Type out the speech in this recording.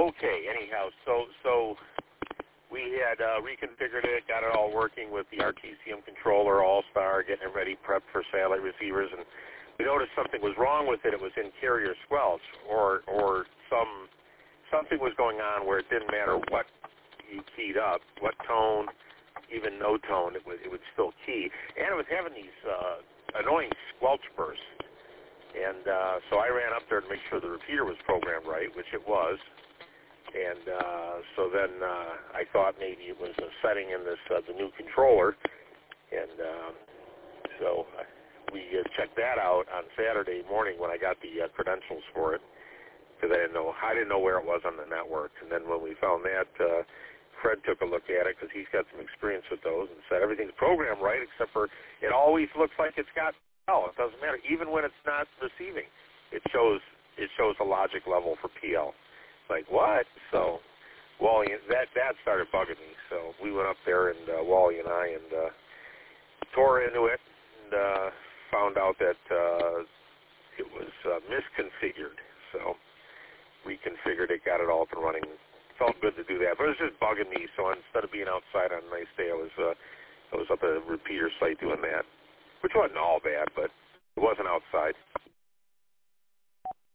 Okay, anyhow, so we had reconfigured it, got it all working with the RTCM controller, All-Star, getting it ready, prepped for satellite receivers, and we noticed something was wrong with it. It was in carrier squelch, or something was going on where it didn't matter what you keyed up, what tone, even no tone, it would still key, and it was having these annoying squelch bursts. And so I ran up there to make sure the repeater was programmed right, which it was. And so then I thought maybe it was a setting in this the new controller. And so we checked that out on Saturday morning when I got the credentials for it, because I didn't know where it was on the network. And then when we found that, Fred took a look at it because he's got some experience with those and said everything's programmed right, except for it always looks like it's got PL. It doesn't matter, even when it's not receiving. It shows a logic level for PL. Like, what? So Wally, that started bugging me. So we went up there, and Wally and I tore into it and found out that it was misconfigured. So reconfigured it, got it all up and running. Felt good to do that, but it was just bugging me. So instead of being outside on a nice day, I was up at a repeater site doing that, which wasn't all bad, but it wasn't outside.